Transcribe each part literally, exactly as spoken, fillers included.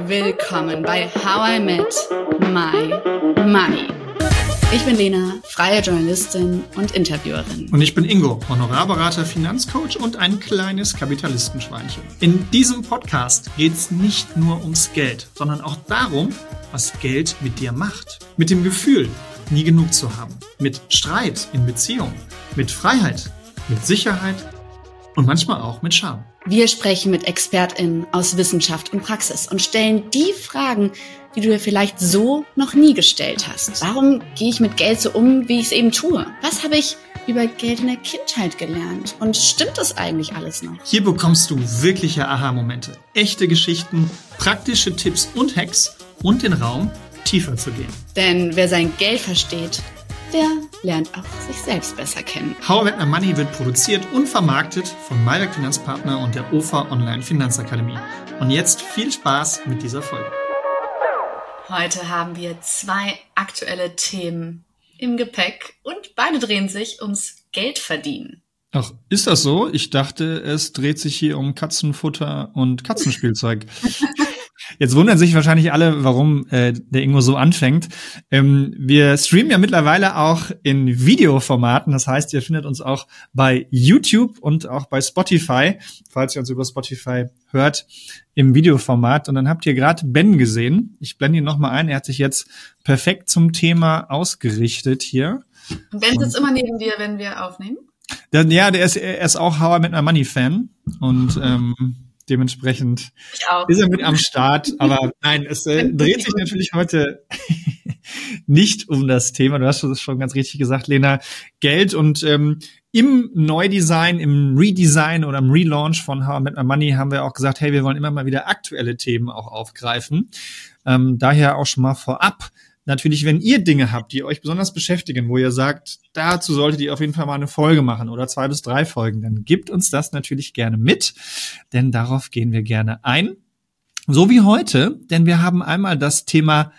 willkommen bei How I Met My Money. Ich bin Lena, freie Journalistin und Interviewerin. Und ich bin Ingo, Honorarberater, Finanzcoach und ein kleines Kapitalistenschweinchen. In diesem Podcast geht es nicht nur ums Geld, sondern auch darum, was Geld mit dir macht. Mit dem Gefühl, nie genug zu haben. Mit Streit in Beziehungen. Mit Freiheit. Mit Sicherheit. Und manchmal auch mit Scham. Wir sprechen mit ExpertInnen aus Wissenschaft und Praxis und stellen die Fragen, die du dir vielleicht so noch nie gestellt hast. Warum gehe ich mit Geld so um, wie ich es eben tue? Was habe ich über Geld in der Kindheit gelernt? Und stimmt das eigentlich alles noch? Hier bekommst du wirkliche Aha-Momente, echte Geschichten, praktische Tipps und Hacks und den Raum, tiefer zu gehen. Denn wer sein Geld versteht, der lernt auch sich selbst besser kennen. How I Met My Money wird produziert und vermarktet von Maiwerk Finanzpartner und der O F A Online Finanzakademie. Und jetzt viel Spaß mit dieser Folge. Heute haben wir zwei aktuelle Themen im Gepäck und beide drehen sich ums Geldverdienen. Ach, ist das so? Ich dachte, es dreht sich hier um Katzenfutter und Katzenspielzeug. Jetzt wundern sich wahrscheinlich alle, warum äh, der Ingo so anfängt. Ähm, wir streamen ja mittlerweile auch in Videoformaten. Das heißt, ihr findet uns auch bei YouTube und auch bei Spotify, falls ihr uns über Spotify hört, im Videoformat. Und dann habt ihr gerade Ben gesehen. Ich blende ihn nochmal ein. Er hat sich jetzt perfekt zum Thema ausgerichtet hier. Und Ben sitzt immer neben dir, wenn wir aufnehmen? Der, ja, der ist, er ist auch How I Met My Money Fan. Und ähm, dementsprechend ist er mit am Start. Aber nein, es äh, dreht sich natürlich heute nicht um das Thema. Du hast es schon ganz richtig gesagt, Lena. Geld und ähm, im Neudesign, im Redesign oder im Relaunch von How I Met My Money haben wir auch gesagt, hey, wir wollen immer mal wieder aktuelle Themen auch aufgreifen. Ähm, daher auch schon mal vorab. Natürlich, wenn ihr Dinge habt, die euch besonders beschäftigen, wo ihr sagt, dazu solltet ihr auf jeden Fall mal eine Folge machen oder zwei bis drei Folgen, dann gebt uns das natürlich gerne mit, denn darauf gehen wir gerne ein. So wie heute, denn wir haben einmal das Thema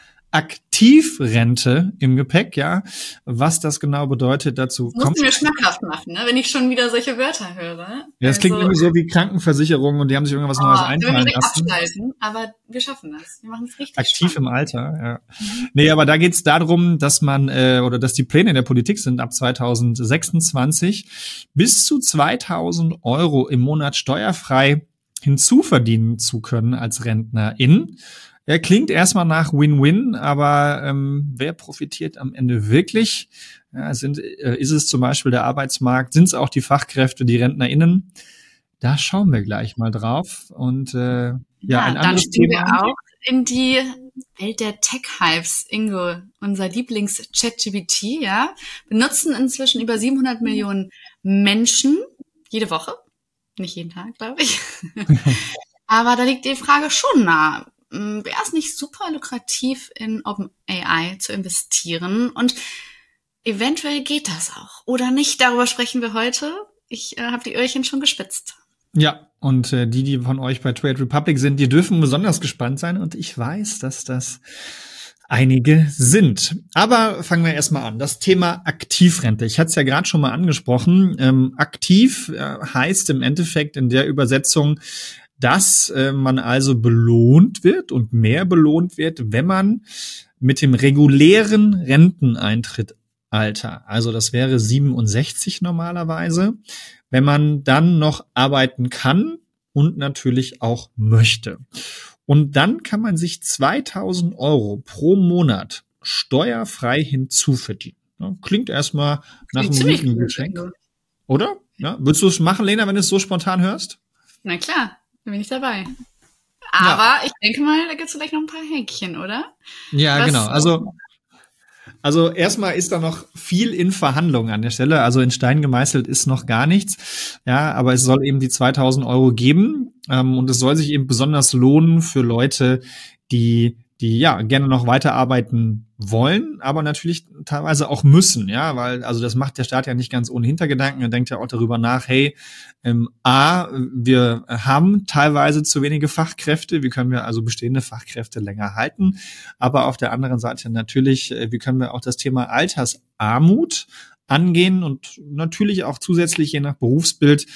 Aktivrente im Gepäck, ja. Was das genau bedeutet, dazu das kommt. Musst du mir schmackhaft machen, ne? Wenn ich schon wieder solche Wörter höre. Ja, das also, klingt irgendwie so wie Krankenversicherung und die haben sich irgendwas oh, Neues einfallen wir lassen. abschalten, aber wir schaffen das. Wir machen es richtig Aktiv spannend. im Alter, ja. Mhm. Nee, aber da geht's darum, dass man, äh, oder dass die Pläne in der Politik sind, ab zwanzig sechsundzwanzig bis zu zweitausend Euro im Monat steuerfrei hinzuverdienen zu können als Rentnerin. Er klingt erstmal nach Win-Win, aber ähm, wer profitiert am Ende wirklich? Ja, sind, äh, ist es zum Beispiel der Arbeitsmarkt? Sind es auch die Fachkräfte, die RentnerInnen? Da schauen wir gleich mal drauf. Und äh, ja, ja, ein anderes dann Thema. Wir auch in die Welt der Tech-Hypes, Ingo, unser Lieblings-ChatGPT, ja, benutzen inzwischen über siebenhundert Millionen Menschen jede Woche. Nicht jeden Tag, glaube ich. Aber da liegt die Frage schon nah. Wäre es nicht super lukrativ, in OpenAI zu investieren? Und eventuell geht das auch. Oder nicht? Darüber sprechen wir heute. Ich äh, habe die Öhrchen schon gespitzt. Ja, und äh, die, die von euch bei Trade Republic sind, die dürfen besonders gespannt sein. Und ich weiß, dass das einige sind. Aber fangen wir erstmal an. Das Thema Aktivrente. Ich hatte es ja gerade schon mal angesprochen. Ähm, aktiv äh, heißt im Endeffekt in der Übersetzung, dass äh, man also belohnt wird und mehr belohnt wird, wenn man mit dem regulären Renteneintrittsalter, also das wäre siebenundsechzig normalerweise, wenn man dann noch arbeiten kann und natürlich auch möchte. Und dann kann man sich zweitausend Euro pro Monat steuerfrei hinzuverdienen. Ja, klingt erstmal nach einem guten Geschenk. Oder? Ja, würdest du es machen, Lena, wenn du es so spontan hörst? Na klar. Bin ich dabei. Aber ja. Ich denke mal, da gibt es vielleicht noch ein paar Häkchen, oder? Ja, Was? genau. Also, also erstmal ist da noch viel in Verhandlungen an der Stelle. Also in Stein gemeißelt ist noch gar nichts. Ja, aber es soll eben die zweitausend Euro geben. Ähm, und es soll sich eben besonders lohnen für Leute, die die ja gerne noch weiterarbeiten wollen, aber natürlich teilweise auch müssen, ja, weil also das macht der Staat ja nicht ganz ohne Hintergedanken. Er denkt ja auch darüber nach, hey, ähm, a, wir haben teilweise zu wenige Fachkräfte, wie können wir also bestehende Fachkräfte länger halten, aber auf der anderen Seite natürlich, äh, wie können wir auch das Thema Altersarmut angehen und natürlich auch zusätzlich je nach Berufsbild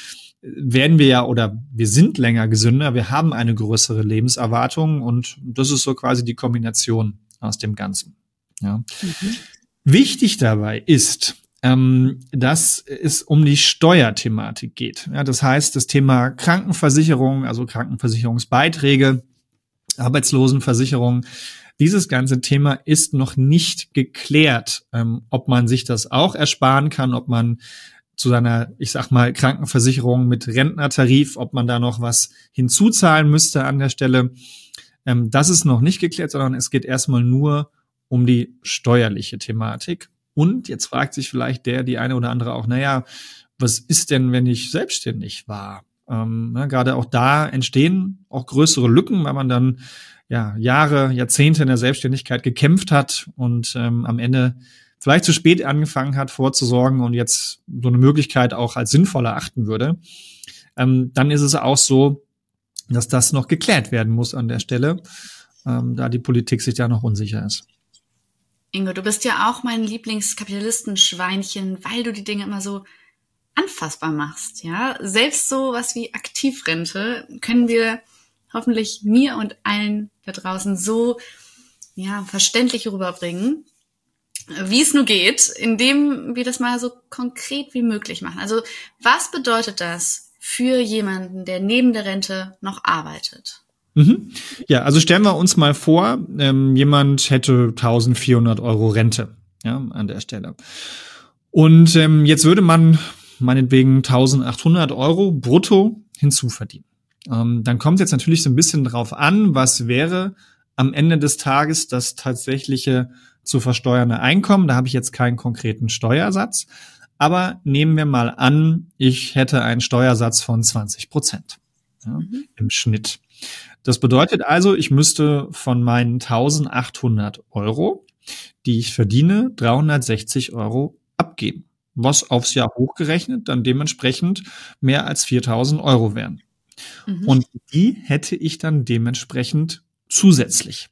werden wir ja oder wir sind länger gesünder, wir haben eine größere Lebenserwartung und das ist so quasi die Kombination aus dem Ganzen. Ja. Mhm. Wichtig dabei ist, ähm, dass es um die Steuerthematik geht. Ja, das heißt, das Thema Krankenversicherung, also Krankenversicherungsbeiträge, Arbeitslosenversicherung, dieses ganze Thema ist noch nicht geklärt, ähm, ob man sich das auch ersparen kann, ob man zu seiner, ich sag mal, Krankenversicherung mit Rentnertarif, ob man da noch was hinzuzahlen müsste an der Stelle. Ähm, das ist noch nicht geklärt, sondern es geht erstmal nur um die steuerliche Thematik. Und jetzt fragt sich vielleicht der, die eine oder andere auch, naja, was ist denn, wenn ich selbstständig war? Ähm, na, gerade auch da entstehen auch größere Lücken, weil man dann ja Jahre, Jahrzehnte in der Selbstständigkeit gekämpft hat und ähm, am Ende vielleicht zu spät angefangen hat, vorzusorgen und jetzt so eine Möglichkeit auch als sinnvoll erachten würde. Ähm, dann ist es auch so, dass das noch geklärt werden muss an der Stelle, ähm, da die Politik sich da noch unsicher ist. Ingo, du bist ja auch mein Lieblingskapitalistenschweinchen, weil du die Dinge immer so anfassbar machst, ja. Selbst so was wie Aktivrente können wir hoffentlich mir und allen da draußen so, ja, verständlich rüberbringen, wie es nur geht, indem wir das mal so konkret wie möglich machen. Also, was bedeutet das für jemanden, der neben der Rente noch arbeitet? Mhm. Ja, also stellen wir uns mal vor, ähm, jemand hätte eintausendvierhundert Euro Rente, ja, an der Stelle. Und ähm, jetzt würde man meinetwegen eintausendachthundert Euro brutto hinzuverdienen. Ähm, dann kommt es jetzt natürlich so ein bisschen drauf an, was wäre am Ende des Tages das tatsächliche zu versteuernde Einkommen. Da habe ich jetzt keinen konkreten Steuersatz. Aber nehmen wir mal an, ich hätte einen Steuersatz von zwanzig Prozent, ja, mhm. im Schnitt. Das bedeutet also, ich müsste von meinen eintausendachthundert Euro, die ich verdiene, dreihundertsechzig Euro abgeben, was aufs Jahr hochgerechnet dann dementsprechend mehr als viertausend Euro wären. Mhm. Und die hätte ich dann dementsprechend zusätzlich.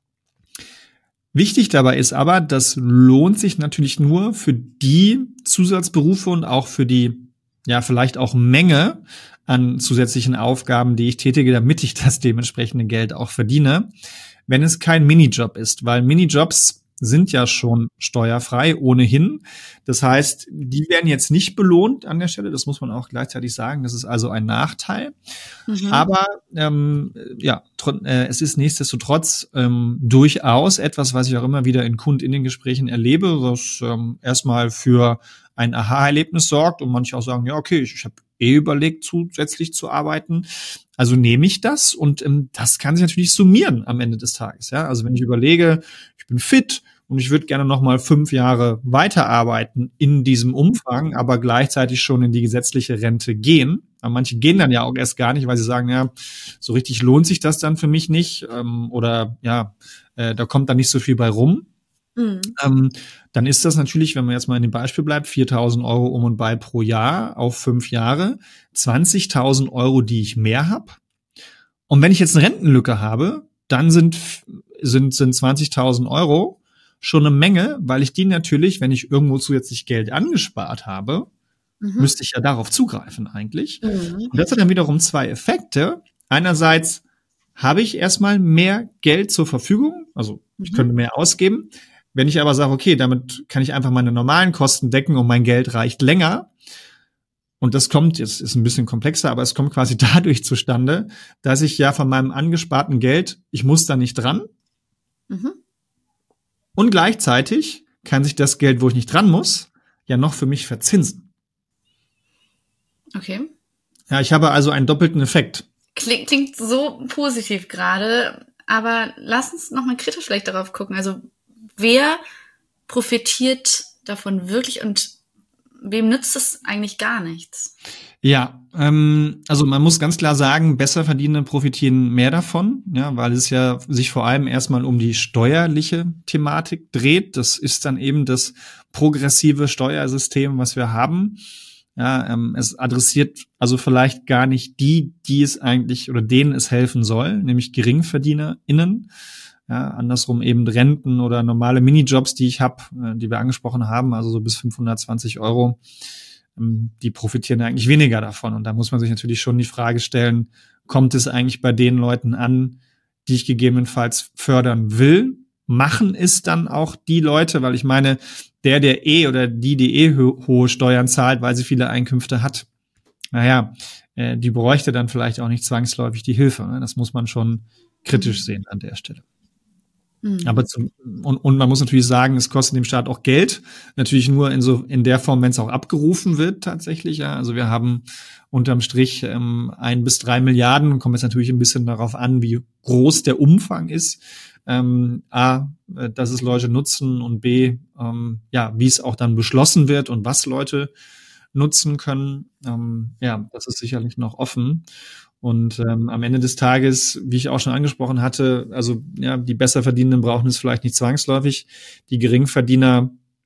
Wichtig dabei ist aber, das lohnt sich natürlich nur für die Zusatzberufe und auch für die, ja, vielleicht auch Menge an zusätzlichen Aufgaben, die ich tätige, damit ich das dementsprechende Geld auch verdiene, wenn es kein Minijob ist, weil Minijobs sind ja schon steuerfrei ohnehin. Das heißt, die werden jetzt nicht belohnt an der Stelle, das muss man auch gleichzeitig sagen, das ist also ein Nachteil. Mhm. Aber ähm, ja, tr- äh, es ist nichtsdestotrotz ähm, durchaus etwas, was ich auch immer wieder in KundInnen-Gesprächen erlebe, was ähm, erstmal für ein Aha-Erlebnis sorgt und manche auch sagen, ja okay, ich, ich habe eh überlegt, zusätzlich zu arbeiten. Also nehme ich das und ähm, das kann sich natürlich summieren am Ende des Tages. Ja, also wenn ich überlege, ich bin fit und ich würde gerne noch mal fünf Jahre weiterarbeiten in diesem Umfang, aber gleichzeitig schon in die gesetzliche Rente gehen. Aber manche gehen dann ja auch erst gar nicht, weil sie sagen, ja, so richtig lohnt sich das dann für mich nicht ähm, oder ja, äh, da kommt dann nicht so viel bei rum. Mhm. Ähm, dann ist das natürlich, wenn man jetzt mal in dem Beispiel bleibt, viertausend Euro um und bei pro Jahr auf fünf Jahre, zwanzigtausend Euro, die ich mehr habe. Und wenn ich jetzt eine Rentenlücke habe, dann sind sind sind zwanzigtausend Euro schon eine Menge, weil ich die natürlich, wenn ich irgendwo zusätzlich Geld angespart habe, mhm. müsste ich ja darauf zugreifen eigentlich. Mhm. Und das hat dann wiederum zwei Effekte. Einerseits habe ich erstmal mehr Geld zur Verfügung, also ich mhm. könnte mehr ausgeben. Wenn ich aber sage, okay, damit kann ich einfach meine normalen Kosten decken und mein Geld reicht länger. Und das kommt, jetzt ist ein bisschen komplexer, aber es kommt quasi dadurch zustande, dass ich ja von meinem angesparten Geld, ich muss da nicht dran. Mhm. Und gleichzeitig kann sich das Geld, wo ich nicht dran muss, ja noch für mich verzinsen. Okay. Ja, ich habe also einen doppelten Effekt. Klingt, klingt so positiv gerade, aber lass uns nochmal kritisch vielleicht darauf gucken. Also wer profitiert davon wirklich und wem nützt es eigentlich gar nichts? Ja, ähm, also man muss ganz klar sagen, Besserverdienende profitieren mehr davon, ja, weil es ja sich vor allem erstmal um die steuerliche Thematik dreht. Das ist dann eben das progressive Steuersystem, was wir haben. Ja, ähm, es adressiert also vielleicht gar nicht die, die es eigentlich oder denen es helfen soll, nämlich GeringverdienerInnen. Ja, andersrum eben Renten oder normale Minijobs, die ich habe, äh, die wir angesprochen haben, also so bis fünfhundertzwanzig Euro. ähm, die profitieren eigentlich weniger davon. Und da muss man sich natürlich schon die Frage stellen, kommt es eigentlich bei den Leuten an, die ich gegebenenfalls fördern will? Machen es dann auch die Leute? Weil ich meine, der, der eh oder die, die eh ho- hohe Steuern zahlt, weil sie viele Einkünfte hat, naja, äh, die bräuchte dann vielleicht auch nicht zwangsläufig die Hilfe. Ne? Das muss man schon kritisch sehen an der Stelle. Mhm. Aber zum, und, und man muss natürlich sagen, es kostet dem Staat auch Geld. Natürlich nur in so in der Form, wenn es auch abgerufen wird tatsächlich. Ja. Also wir haben unterm Strich ähm, ein bis drei Milliarden. Kommt jetzt natürlich ein bisschen darauf an, wie groß der Umfang ist. Ähm, A, dass es Leute nutzen und B, ähm, ja, wie es auch dann beschlossen wird und was Leute nutzen können. Ähm, ja, das ist sicherlich noch offen. Und ähm, am Ende des Tages, wie ich auch schon angesprochen hatte, also ja, die Besserverdienenden brauchen es vielleicht nicht zwangsläufig. Die Geringverdiener,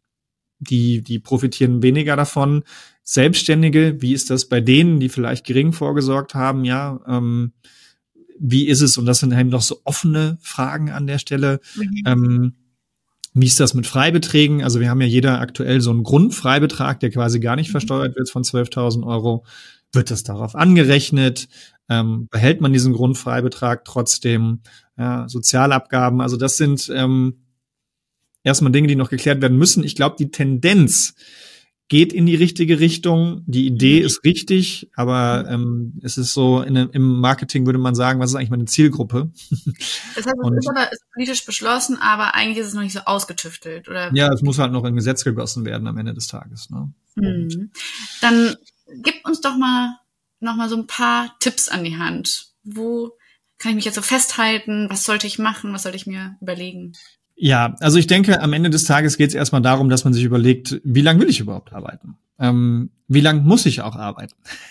die die profitieren weniger davon. Selbstständige, wie ist das bei denen, die vielleicht gering vorgesorgt haben? Ja, ähm, wie ist es? Und das sind eben noch so offene Fragen an der Stelle. Mhm. Ähm, Wie ist das mit Freibeträgen? Also wir haben ja jeder aktuell so einen Grundfreibetrag, der quasi gar nicht versteuert wird von zwölftausend Euro. Wird das darauf angerechnet? Ähm, behält man diesen Grundfreibetrag trotzdem? Ja, Sozialabgaben, also das sind ähm, erstmal Dinge, die noch geklärt werden müssen. Ich glaube, die Tendenz geht in die richtige Richtung. Die Idee ist richtig, aber ähm, es ist so, in, im Marketing würde man sagen, was ist eigentlich meine Zielgruppe? Das heißt, es ist aber ist politisch beschlossen, aber eigentlich ist es noch nicht so ausgetüftelt, oder? Ja, es muss halt noch in Gesetz gegossen werden am Ende des Tages. Ne? Mhm. Dann gib uns doch mal noch mal so ein paar Tipps an die Hand. Wo kann ich mich jetzt so festhalten? Was sollte ich machen? Was sollte ich mir überlegen? Ja, also ich denke, am Ende des Tages geht es erstmal darum, dass man sich überlegt, wie lange will ich überhaupt arbeiten? Ähm, wie lange muss ich auch arbeiten?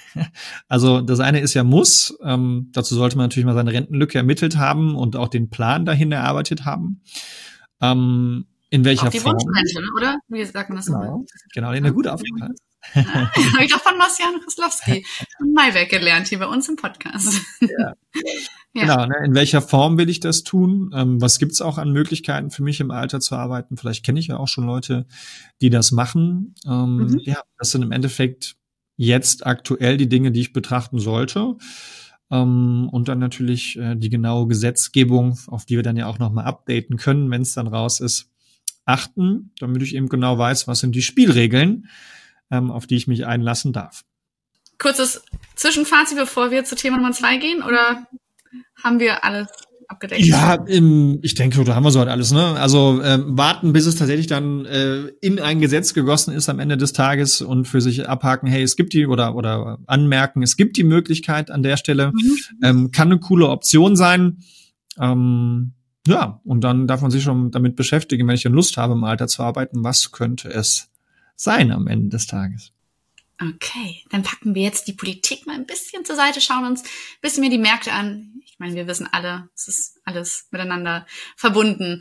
Also das eine ist ja muss. Ähm, dazu sollte man natürlich mal seine Rentenlücke ermittelt haben und auch den Plan dahin erarbeitet haben. Ähm, in welcher auch die Form? Wunschrente, oder? Wie sagt man das Genau, nochmal? genau, den er gut aufgepasst. Ja, habe ich doch von Marcian Koslowski und Maiwerk gelernt hier bei uns im Podcast. Ja. Ja. Genau, ne? In welcher Form will ich das tun? Ähm, was gibt's auch an Möglichkeiten für mich im Alter zu arbeiten? Vielleicht kenne ich ja auch schon Leute, die das machen. Ähm, mhm. Ja, das sind im Endeffekt jetzt aktuell die Dinge, die ich betrachten sollte. Ähm, und dann natürlich äh, die genaue Gesetzgebung, auf die wir dann ja auch nochmal updaten können, wenn es dann raus ist, achten, damit ich eben genau weiß, was sind die Spielregeln, ähm, auf die ich mich einlassen darf. Kurzes Zwischenfazit, bevor wir zu Thema Nummer zwei gehen, oder haben wir alles abgedeckt? Ja, im, ich denke, da haben wir so halt alles, ne? Also ähm, warten, bis es tatsächlich dann äh, in ein Gesetz gegossen ist am Ende des Tages und für sich abhaken, hey, es gibt die, oder oder anmerken, es gibt die Möglichkeit an der Stelle. Mhm. Ähm, kann eine coole Option sein. Ähm, ja, und dann darf man sich schon damit beschäftigen, wenn ich dann Lust habe, im Alter zu arbeiten, was könnte es sein am Ende des Tages. Okay, dann packen wir jetzt die Politik mal ein bisschen zur Seite, schauen uns ein bisschen mehr die Märkte an. Ich meine, wir wissen alle, es ist alles miteinander verbunden.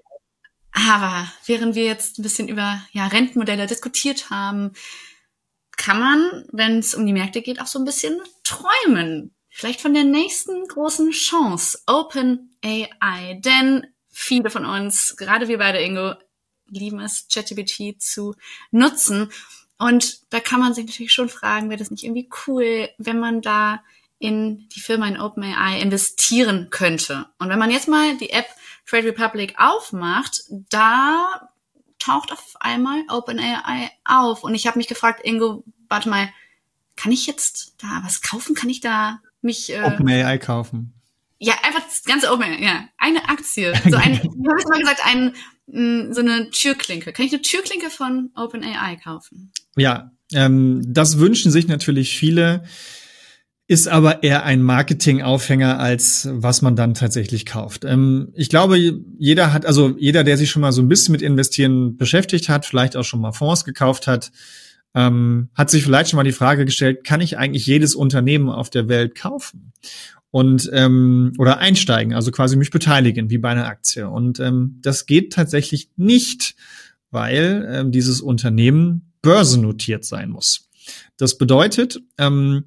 Aber während wir jetzt ein bisschen über ja, Rentenmodelle diskutiert haben, kann man, wenn es um die Märkte geht, auch so ein bisschen träumen. Vielleicht von der nächsten großen Chance, OpenAI. Denn viele von uns, gerade wir beide, Ingo, lieben es, ChatGPT zu nutzen. Und da kann man sich natürlich schon fragen, wäre das nicht irgendwie cool, wenn man da in die Firma in OpenAI investieren könnte. Und wenn man jetzt mal die App Trade Republic aufmacht, da taucht auf einmal OpenAI auf. Und ich habe mich gefragt, Ingo, warte mal, kann ich jetzt da was kaufen? Kann ich da mich... Äh, OpenAI kaufen. Ja, einfach das ganze OpenAI, ja. Eine Aktie. So ein, wie habe ich mal gesagt, ein, so eine Türklinke. Kann ich eine Türklinke von OpenAI kaufen? Ja, ähm, das wünschen sich natürlich viele, ist aber eher ein Marketingaufhänger, als was man dann tatsächlich kauft. Ähm, ich glaube, jeder hat, also jeder, der sich schon mal so ein bisschen mit Investieren beschäftigt hat, vielleicht auch schon mal Fonds gekauft hat, ähm, hat sich vielleicht schon mal die Frage gestellt, kann ich eigentlich jedes Unternehmen auf der Welt kaufen? Und ähm, oder einsteigen, also quasi mich beteiligen, wie bei einer Aktie. Und ähm, das geht tatsächlich nicht, weil ähm, dieses Unternehmen börsennotiert sein muss. Das bedeutet, ähm,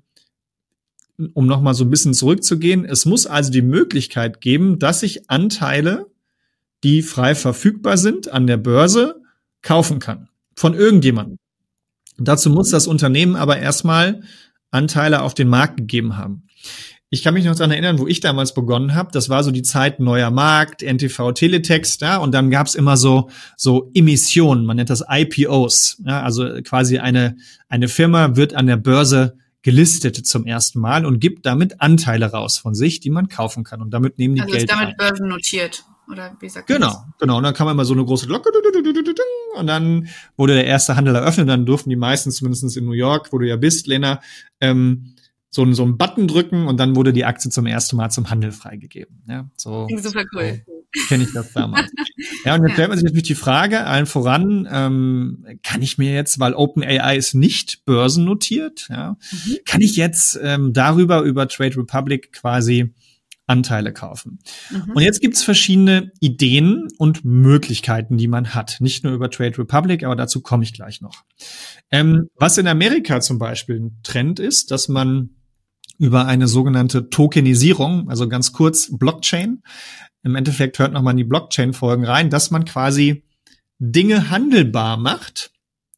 um nochmal so ein bisschen zurückzugehen, es muss also die Möglichkeit geben, dass ich Anteile, die frei verfügbar sind, an der Börse kaufen kann. Von irgendjemandem. Dazu muss das Unternehmen aber erstmal Anteile auf den Markt gegeben haben. Ich kann mich noch daran erinnern, wo ich damals begonnen habe. Das war so die Zeit neuer Markt, N T V, Teletext, ja, und dann gab's immer so so Emissionen, man nennt das I P Os, ja, also quasi eine eine Firma wird an der Börse gelistet zum ersten Mal und gibt damit Anteile raus von sich, die man kaufen kann, und damit nehmen die also Geld ist damit ein. börsennotiert, oder wie sagt man Genau, das? genau. Und dann kam immer so eine große Glocke und dann wurde der erste Handel eröffnet und dann durften die meisten, zumindest in New York, wo du ja bist, Lena, ähm, so, so einen Button drücken und dann wurde die Aktie zum ersten Mal zum Handel freigegeben. Ja, so. Super cool. So kenne ich das damals. Ja, und jetzt stellt man sich natürlich die Frage, allen voran, ähm, kann ich mir jetzt, weil OpenAI ist nicht börsennotiert, ja, mhm. kann ich jetzt ähm, darüber, über Trade Republic quasi Anteile kaufen. Mhm. Und jetzt gibt's verschiedene Ideen und Möglichkeiten, die man hat. Nicht nur über Trade Republic, aber dazu komme ich gleich noch. Ähm, was in Amerika zum Beispiel ein Trend ist, dass man über eine sogenannte Tokenisierung, also ganz kurz Blockchain, im Endeffekt hört nochmal in die Blockchain-Folgen rein, dass man quasi Dinge handelbar macht,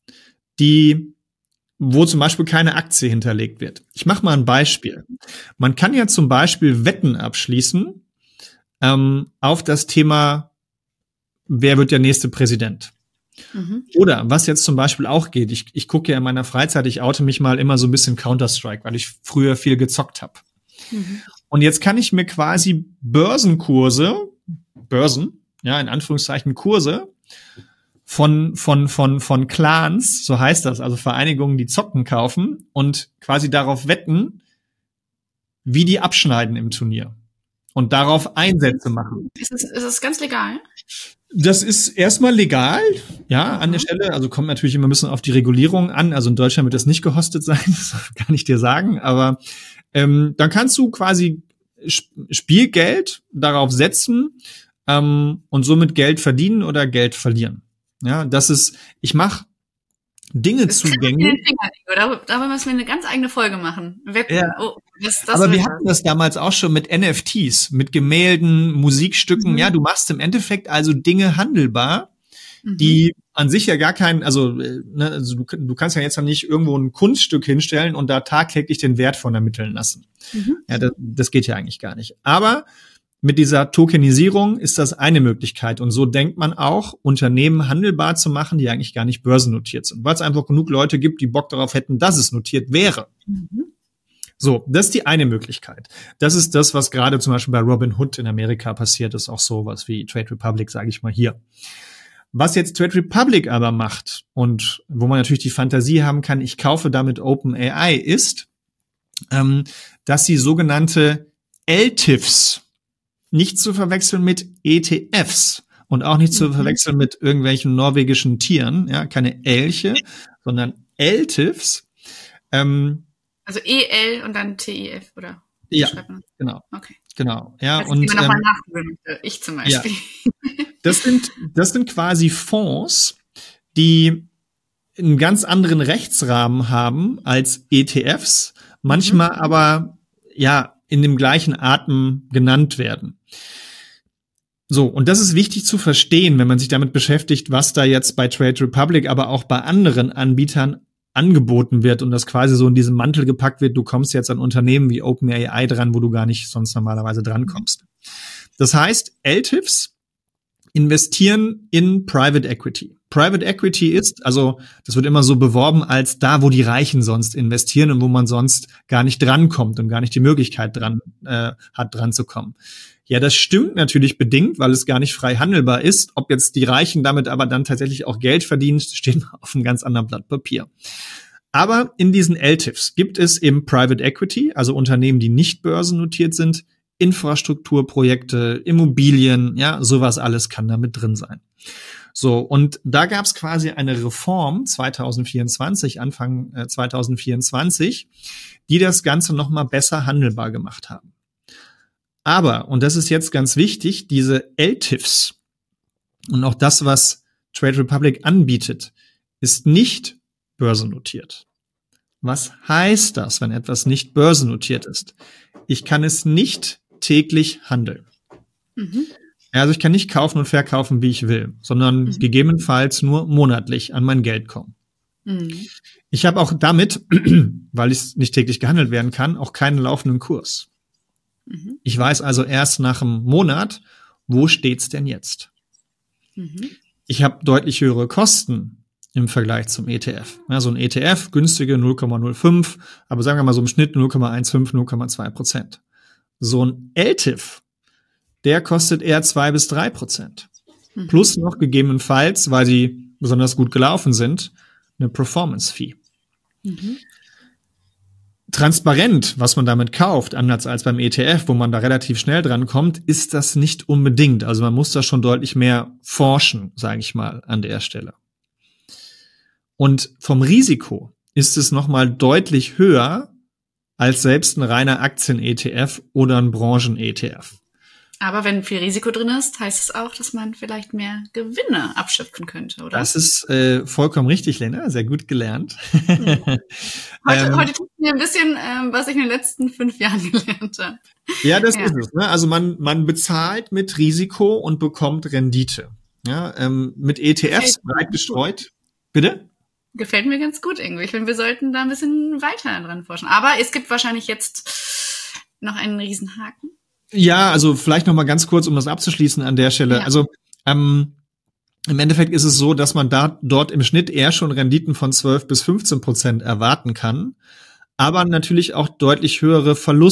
die wo zum Beispiel keine Aktie hinterlegt wird. Ich mache mal ein Beispiel. Man kann ja zum Beispiel Wetten abschließen ähm, auf das Thema, wer wird der nächste Präsident. Mhm. Oder was jetzt zum Beispiel auch geht, ich, ich gucke ja in meiner Freizeit, ich oute mich mal immer so ein bisschen Counter-Strike, weil ich früher viel gezockt habe. Mhm. Und jetzt kann ich mir quasi Börsenkurse, Börsen, ja, in Anführungszeichen Kurse, von von von von Clans, so heißt das, also Vereinigungen, die Zocken kaufen und quasi darauf wetten, wie die abschneiden im Turnier und darauf Einsätze machen. Ist es, ist es ganz legal? Das ist erstmal legal, ja, an der Stelle. Also kommt natürlich immer ein bisschen auf die Regulierung an. Also in Deutschland wird das nicht gehostet sein, das kann ich dir sagen. Aber ähm, dann kannst du quasi Spielgeld darauf setzen ähm, und somit Geld verdienen oder Geld verlieren. Ja, das ist, ich mache Dinge das zugänglich. Oder? Da müssen wir eine ganz eigene Folge machen. Wetten. Ja. Oh, das, das Aber wir hatten das damals auch schon mit N F Ts, mit Gemälden, Musikstücken. Mhm. Ja, du machst im Endeffekt also Dinge handelbar, mhm. die an sich ja gar kein, also, ne, also du, du kannst ja jetzt noch nicht irgendwo ein Kunststück hinstellen und da tagtäglich den Wert von ermitteln lassen. Mhm. Ja, das, das geht ja eigentlich gar nicht. Aber mit dieser Tokenisierung ist das eine Möglichkeit. Und so denkt man auch, Unternehmen handelbar zu machen, die eigentlich gar nicht börsennotiert sind. Weil es einfach genug Leute gibt, die Bock darauf hätten, dass es notiert wäre. Mhm. So, das ist die eine Möglichkeit. Das ist das, was gerade zum Beispiel bei Robinhood in Amerika passiert ist. Auch sowas wie Trade Republic, sage ich mal hier. Was jetzt Trade Republic aber macht und wo man natürlich die Fantasie haben kann, ich kaufe damit OpenAI, ist, ähm, dass sie sogenannte L T I Fs, nicht zu verwechseln mit E T Fs und auch nicht mhm. zu verwechseln mit irgendwelchen norwegischen Tieren, ja, keine Elche, sondern L T I Fs. Ähm, also E L und dann T I F, oder? Ja, genau. Okay. Genau, ja. Also, und die man nochmal nachgucken möchte. Ich zum Beispiel. Ja. Das sind, das sind quasi Fonds, die einen ganz anderen Rechtsrahmen haben als E T Fs, manchmal mhm. aber, ja, in dem gleichen Atem genannt werden. So, und das ist wichtig zu verstehen, wenn man sich damit beschäftigt, was da jetzt bei Trade Republic, aber auch bei anderen Anbietern angeboten wird und das quasi so in diesen Mantel gepackt wird, du kommst jetzt an Unternehmen wie OpenAI dran, wo du gar nicht sonst normalerweise drankommst. Das heißt, L T I Fs investieren in Private Equity. Private Equity ist, also das wird immer so beworben als da, wo die Reichen sonst investieren und wo man sonst gar nicht drankommt und gar nicht die Möglichkeit dran äh, hat, dran zu kommen. Ja, das stimmt natürlich bedingt, weil es gar nicht frei handelbar ist. Ob jetzt die Reichen damit aber dann tatsächlich auch Geld verdienen, steht auf einem ganz anderen Blatt Papier. Aber in diesen L T I Fs gibt es im Private Equity, also Unternehmen, die nicht börsennotiert sind, Infrastrukturprojekte, Immobilien, ja, sowas alles kann da mit drin sein. So, und da gab es quasi eine Reform zwanzig vierundzwanzig, Anfang äh, zwanzig vierundzwanzig, die das Ganze nochmal besser handelbar gemacht haben. Aber, und das ist jetzt ganz wichtig, diese L T I Fs und auch das, was Trade Republic anbietet, ist nicht börsennotiert. Was heißt das, wenn etwas nicht börsennotiert ist? Ich kann es nicht täglich handeln. Mhm. Also ich kann nicht kaufen und verkaufen, wie ich will, sondern mhm. gegebenenfalls nur monatlich an mein Geld kommen. Mhm. Ich habe auch damit, weil es nicht täglich gehandelt werden kann, auch keinen laufenden Kurs. Mhm. Ich weiß also erst nach einem Monat, wo steht's denn jetzt? Mhm. Ich habe deutlich höhere Kosten im Vergleich zum E T F. Ja, so ein E T F, günstige null Komma null fünf, aber sagen wir mal so im Schnitt null Komma fünfzehn, null Komma zwei Prozent. So ein L T I F, der kostet eher zwei bis drei Prozent. Mhm. Plus noch gegebenenfalls, weil sie besonders gut gelaufen sind, eine Performance-Fee. Mhm. Transparent, was man damit kauft, anders als beim E T F, wo man da relativ schnell dran kommt, ist das nicht unbedingt. Also man muss da schon deutlich mehr forschen, sage ich mal, an der Stelle. Und vom Risiko ist es nochmal deutlich höher als selbst ein reiner Aktien-E T F oder ein Branchen-E T F. Aber wenn viel Risiko drin ist, heißt es auch, dass man vielleicht mehr Gewinne abschöpfen könnte, oder? Das ist äh, vollkommen richtig, Lena. Sehr gut gelernt. Mhm. Heute, ähm, heute tut mir ein bisschen, ähm, was ich in den letzten fünf Jahren gelernt habe. Ja, das Ja. ist es. Ne? Also man, man bezahlt mit Risiko und bekommt Rendite. Ja, ähm, mit E T Fs breit gestreut. Bitte? Gefällt mir ganz gut irgendwie. Ich finde, wir sollten da ein bisschen weiter dran forschen. Aber es gibt wahrscheinlich jetzt noch einen Riesenhaken. Ja, also vielleicht noch mal ganz kurz, um das abzuschließen an der Stelle. Ja. Also ähm, im Endeffekt ist es so, dass man da dort im Schnitt eher schon Renditen von zwölf bis fünfzehn Prozent erwarten kann, aber natürlich auch deutlich höhere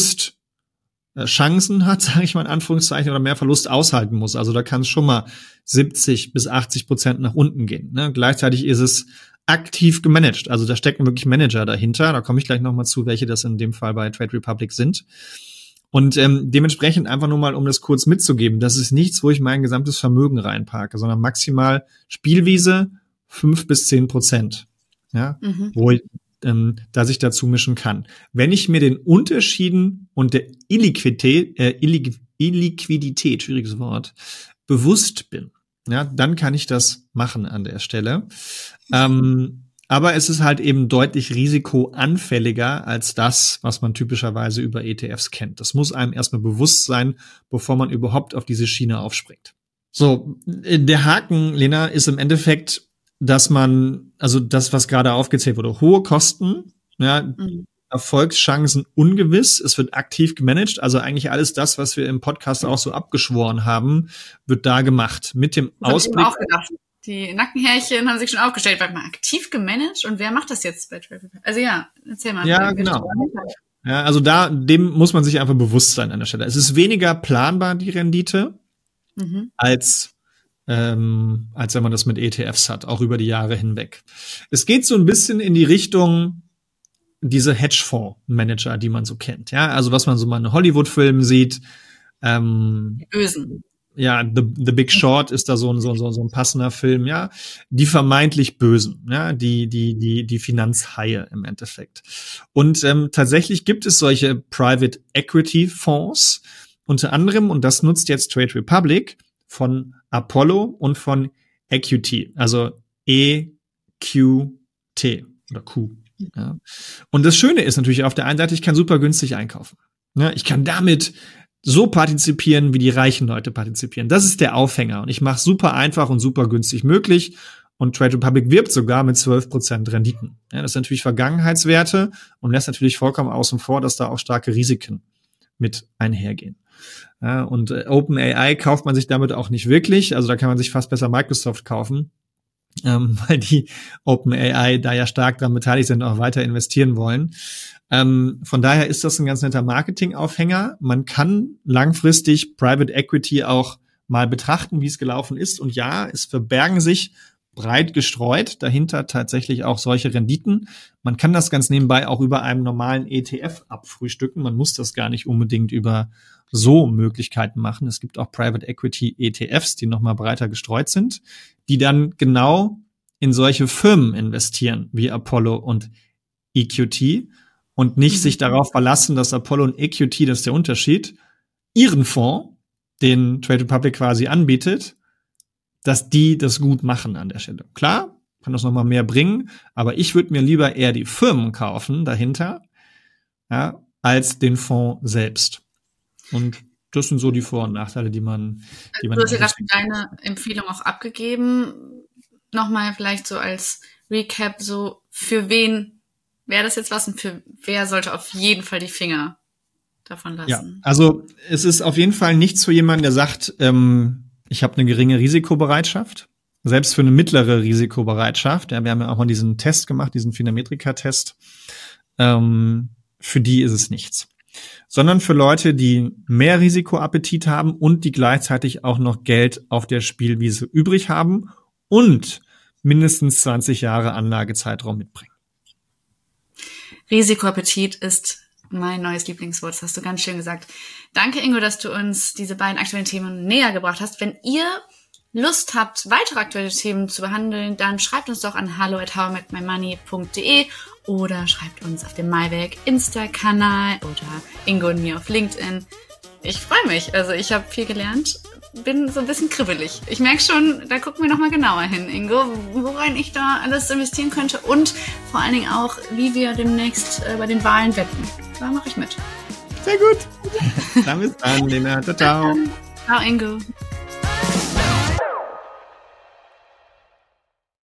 Verlustchancen hat, sage ich mal in Anführungszeichen, oder mehr Verlust aushalten muss. Also da kann es schon mal siebzig bis achtzig Prozent nach unten gehen. Ne? Gleichzeitig ist es aktiv gemanagt. Also da stecken wirklich Manager dahinter. Da komme ich gleich noch mal zu, welche das in dem Fall bei Trade Republic sind. Und ähm, dementsprechend einfach nur mal, um das kurz mitzugeben, das ist nichts, wo ich mein gesamtes Vermögen reinparke, sondern maximal Spielwiese fünf bis zehn Prozent, ja, Mhm. wo ich, ähm, dass ich dazu mischen kann. Wenn ich mir den Unterschieden und der Illiquidität, äh, Illiqu- Illiquidität, schwieriges Wort, bewusst bin, ja, dann kann ich das machen an der Stelle. Ähm, Aber es ist halt eben deutlich risikoanfälliger als das, was man typischerweise über E T Fs kennt. Das muss einem erstmal bewusst sein, bevor man überhaupt auf diese Schiene aufspringt. So, der Haken, Lena, ist im Endeffekt, dass man, also das, was gerade aufgezählt wurde, hohe Kosten, ja, Mhm. Erfolgschancen ungewiss, es wird aktiv gemanagt, also eigentlich alles das, was wir im Podcast auch so abgeschworen haben, wird da gemacht. Mit dem Das hab ich Ausblick. mir auch gedacht. Die Nackenhärchen haben sich schon aufgestellt. Warte mal, aktiv gemanagt? Und wer macht das jetzt bei Trade Republic? Also ja, erzähl mal. Ja, genau. Ja, also da, dem muss man sich einfach bewusst sein an der Stelle. Es ist weniger planbar, die Rendite, Mhm. als, ähm, als wenn man das mit E T Fs hat, auch über die Jahre hinweg. Es geht so ein bisschen in die Richtung diese Hedgefonds-Manager, die man so kennt. Ja, also was man so mal in Hollywood-Filmen sieht. Ähm, Die Bösen. Ja, The, The Big Short ist da so ein, so, so, so ein passender Film, ja. Die vermeintlich Bösen, ja, die, die, die, die Finanzhaie im Endeffekt. Und ähm, tatsächlich gibt es solche Private Equity Fonds, unter anderem, und das nutzt jetzt Trade Republic, von Apollo und von E Q T, also E Q T oder Q. Ja. Und das Schöne ist natürlich auf der einen Seite, ich kann super günstig einkaufen. Ja, ich kann damit so partizipieren, wie die reichen Leute partizipieren. Das ist der Aufhänger. Und ich mache super einfach und super günstig möglich. Und Trade Republic wirbt sogar mit zwölf Prozent Renditen. Ja, das sind natürlich Vergangenheitswerte und lässt natürlich vollkommen außen vor, dass da auch starke Risiken mit einhergehen. Ja, und äh, OpenAI kauft man sich damit auch nicht wirklich. Also da kann man sich fast besser Microsoft kaufen, ähm, weil die OpenAI da ja stark dran beteiligt sind und auch weiter investieren wollen. Ähm, von daher ist das ein ganz netter Marketingaufhänger. Man kann langfristig Private Equity auch mal betrachten, wie es gelaufen ist. Und ja, es verbergen sich breit gestreut dahinter tatsächlich auch solche Renditen. Man kann das ganz nebenbei auch über einen normalen E T F abfrühstücken. Man muss das gar nicht unbedingt über so Möglichkeiten machen. Es gibt auch Private Equity E T Fs, die nochmal breiter gestreut sind, die dann genau in solche Firmen investieren, wie Apollo und E Q T, und nicht mhm. sich darauf verlassen, dass Apollo und E Q T, das ist der Unterschied, ihren Fonds, den Trade Republic quasi anbietet, dass die das gut machen an der Stelle. Klar, kann das nochmal mehr bringen, aber ich würde mir lieber eher die Firmen kaufen dahinter, ja, als den Fonds selbst. Und das sind so die Vor- und Nachteile, die man, die man. Du hast ja gerade deine Empfehlung auch abgegeben. Nochmal vielleicht so als Recap, so für wen wäre das jetzt was und für wer sollte auf jeden Fall die Finger davon lassen? Ja, also es ist auf jeden Fall nichts für jemanden, der sagt, ähm, ich habe eine geringe Risikobereitschaft. Selbst für eine mittlere Risikobereitschaft, ja, wir haben ja auch mal diesen Test gemacht, diesen Phenometrika-Test, ähm, für die ist es nichts. Sondern für Leute, die mehr Risikoappetit haben und die gleichzeitig auch noch Geld auf der Spielwiese übrig haben und mindestens zwanzig Jahre Anlagezeitraum mitbringen. Risikoappetit ist mein neues Lieblingswort, das hast du ganz schön gesagt. Danke, Ingo, dass du uns diese beiden aktuellen Themen näher gebracht hast. Wenn ihr Lust habt, weitere aktuelle Themen zu behandeln, dann schreibt uns doch an hallo at how I met my money punkt de oder schreibt uns auf dem Maiwerk Insta-Kanal oder Ingo und mir auf LinkedIn. Ich freue mich, also ich habe viel gelernt, bin so ein bisschen kribbelig. Ich merke schon, da gucken wir nochmal genauer hin, Ingo, worein ich da alles investieren könnte und vor allen Dingen auch, wie wir demnächst äh, bei den Wahlen wetten. Da mache ich mit. Sehr gut. Dann bis dann, Lena. Ciao, ciao. Ciao, Ingo.